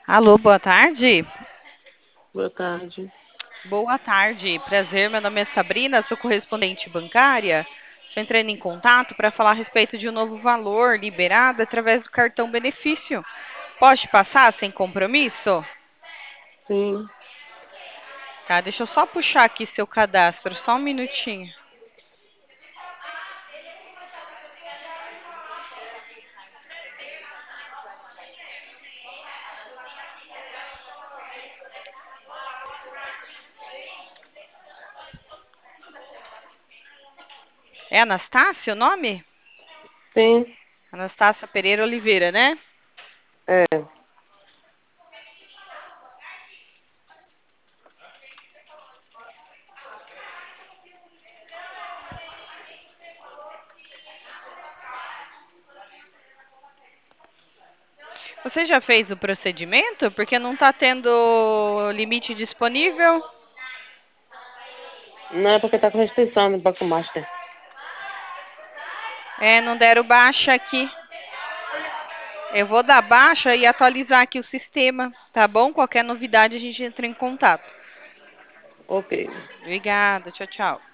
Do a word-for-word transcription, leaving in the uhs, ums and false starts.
Alô, boa tarde. Boa tarde. Boa tarde, prazer. Meu nome é Sabrina, sou correspondente bancária. Estou entrando em contato para falar a respeito de um novo valor liberado através do cartão benefício. Pode passar sem compromisso? Sim. Tá, deixa eu só puxar aqui seu cadastro, só um minutinho. É Anastácia o nome? Sim. Anastácia Pereira Oliveira, né? É. Você já fez o procedimento? Porque não está tendo limite disponível. Não é porque tá com restrição no Banco Master. É, não deram baixa aqui. Eu vou dar baixa e atualizar aqui o sistema, tá bom? Qualquer novidade a gente entra em contato. Ok. Obrigada, tchau, tchau.